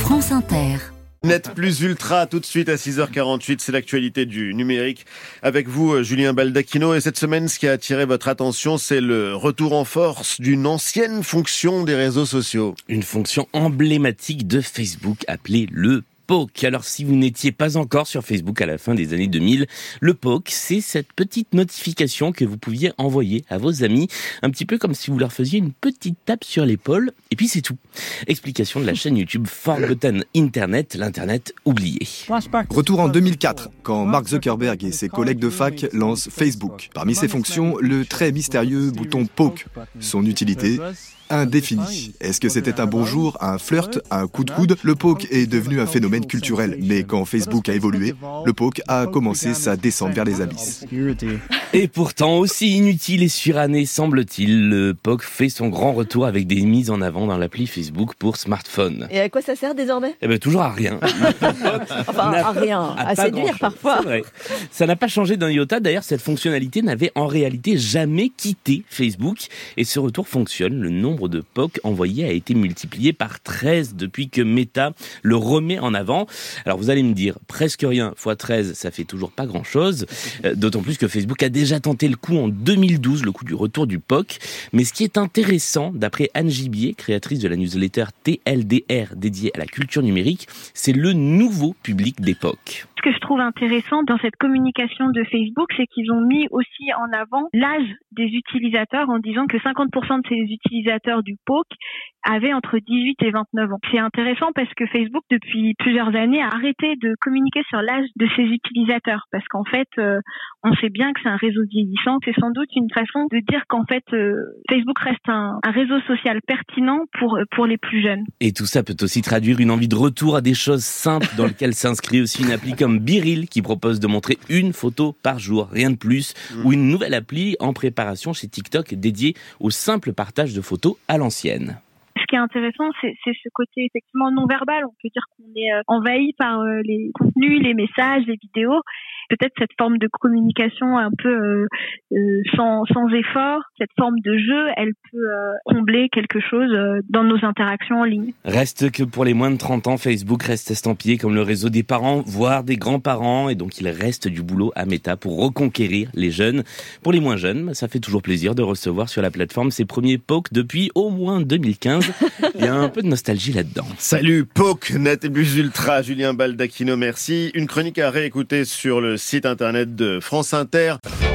France Inter. Net plus ultra, tout de suite à 6h48, c'est l'actualité du numérique. Avec vous, Julien Baldacchino. Et cette semaine, ce qui a attiré votre attention, c'est le retour en force d'une ancienne fonction des réseaux sociaux. Une fonction emblématique de Facebook appelée le Poke. Alors si vous n'étiez pas encore sur Facebook à la fin des années 2000, le Poke, c'est cette petite notification que vous pouviez envoyer à vos amis, un petit peu comme si vous leur faisiez une petite tape sur l'épaule, et puis c'est tout. Explication de la chaîne YouTube Forgotten Internet, l'internet oublié. Retour en 2004, quand Mark Zuckerberg et ses collègues de fac lancent Facebook. Parmi ses fonctions, le très mystérieux bouton Poke. Son utilité indéfinie. Est-ce que c'était un bonjour, un flirt, un coup de coude ? Le Poke est devenu un phénomène culturel, mais quand Facebook a évolué, le Poke a commencé sa descente vers les abysses. Et pourtant, aussi inutile et suranné semble-t-il, le Poke fait son grand retour avec des mises en avant dans l'appli Facebook pour smartphone. Et à quoi ça sert désormais ? Toujours à rien. Enfin, à rien, à séduire parfois. C'est vrai. Ça n'a pas changé d'un iota. D'ailleurs, cette fonctionnalité n'avait en réalité jamais quitté Facebook. Et ce retour fonctionne. Le nombre de Poke envoyés a été multiplié par 13 depuis que Meta le remet en avant. Alors vous allez me dire, presque rien fois 13, ça fait toujours pas grand-chose. D'autant plus que Facebook a déjà tenté le coup en 2012, le coup du retour du Poke. Mais ce qui est intéressant, d'après Anne Gibier, créatrice de la newsletter TLDR dédiée à la culture numérique, c'est le nouveau public des Poke. Ce que je trouve intéressant dans cette communication de Facebook, c'est qu'ils ont mis aussi en avant l'âge des utilisateurs en disant que 50% de ces utilisateurs du Poke avaient entre 18 et 29 ans. C'est intéressant parce que Facebook, depuis plusieurs années, a arrêté de communiquer sur l'âge de ses utilisateurs parce qu'en fait, on sait bien que c'est un réseau vieillissant. C'est sans doute une façon de dire qu'en fait, Facebook reste un réseau social pertinent pour les plus jeunes. Et tout ça peut aussi traduire une envie de retour à des choses simples dans lesquelles s'inscrit aussi une appli comme Biril qui propose de montrer une photo par jour, rien de plus, ou une nouvelle appli en préparation chez TikTok dédiée au simple partage de photos à l'ancienne. Ce qui est intéressant, c'est ce côté effectivement non-verbal. On peut dire qu'on est envahi par les contenus, les messages, les vidéos. Peut-être cette forme de communication un peu sans effort, cette forme de jeu, elle peut combler quelque chose dans nos interactions en ligne. Reste que pour les moins de 30 ans, Facebook reste estampillé comme le réseau des parents, voire des grands-parents, et donc il reste du boulot à Meta pour reconquérir les jeunes. Pour les moins jeunes, ça fait toujours plaisir de recevoir sur la plateforme ses premiers Poke depuis au moins 2015. Il y a un peu de nostalgie là-dedans. Salut Poke, Net et plus ultra, Julien Baldacchino, merci. Une chronique à réécouter sur le site internet de France Inter.